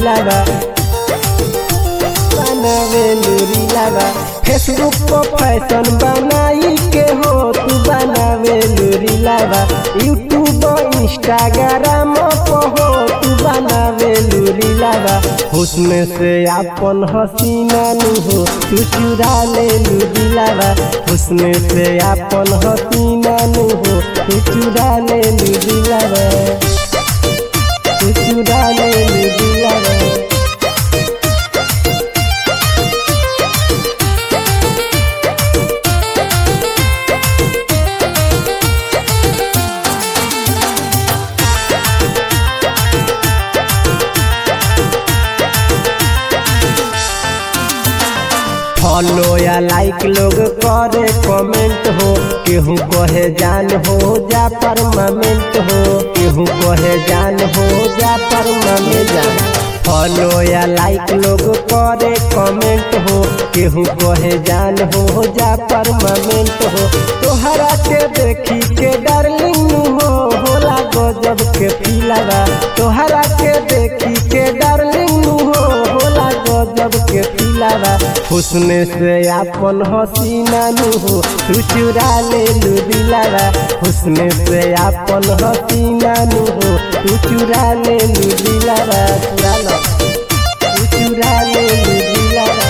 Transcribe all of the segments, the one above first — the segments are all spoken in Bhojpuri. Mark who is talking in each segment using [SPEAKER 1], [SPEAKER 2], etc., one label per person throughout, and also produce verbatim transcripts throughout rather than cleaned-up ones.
[SPEAKER 1] रीलावा बनावे रीलावा। फेसबुक पर फैशन बनाई के हो तू बनावे रीलावा। यूट्यूब इंस्टाग्राम पर हो तू बनावे रीलावा। हुस्न से अपन हसीना नु हो तू चुरा ले दिलावा। हुस्न से अपन हसीना नु हो तू चुरा ले दिलावा, तू चुरा ले दिलावा। फॉलो या लाइक लोग करे कमेंट हो, केहू कहे जान हो जा परमानेंट हो, केहू कहे जान हो जा परमानेंट। फॉलो या लाइक लोग करे कमेंट हो, केहू कहे जान हो जा परमानेंट हो। तोहरा के देखी के डार्लिंग हो होला गजब के फीलावा। तोहरा के देखी के डार्लिंग हो होला गजब के फीलावा। हुस्न से अपन हसीना नु हो तू चुरा ले दिलावा। हुस्न से अपन हसीना नु हो तू चुरा ले दिलावा, चुरा लो तू चुरा ले दिलावा।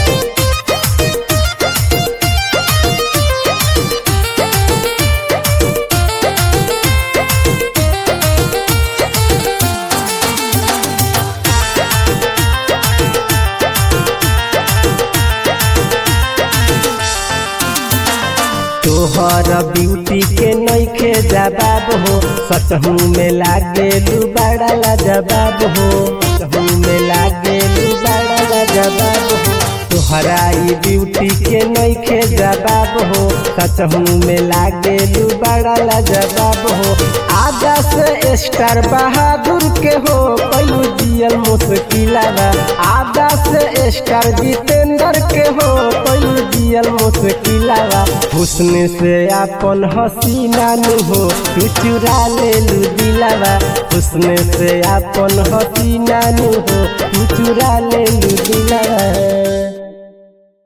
[SPEAKER 1] तोहर ब्यूटी के नइखे जवाब हो, सचहू में लागे लू बड़ा लाजवाब हो, सचहू में लागे लू बड़ा लाजवाब हो। तोहरा ई ब्यूटी के नइखे जवाब हो, सचहू में लागे लू बड़ा लाजवाब हो। आगा से स्टार बहादुर के हो कलू जियल मुश्किलावा। आगा से स्टार जितेंद्र के हो कलू जियल मुश्किलावा। हुस्न से अपन हसीना नु हो तू चुरा ले दिलावा। हुस्न से अपन हसीना नु हो तू चुरा ले दिलावा।